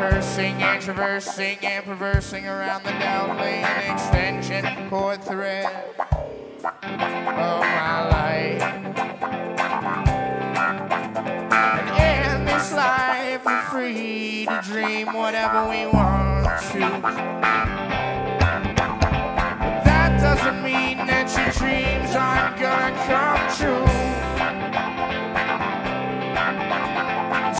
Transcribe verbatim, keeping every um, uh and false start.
reversing and traversing and perversing around the down lane extension cord thread of my life. And in this life we're free to dream whatever we want to.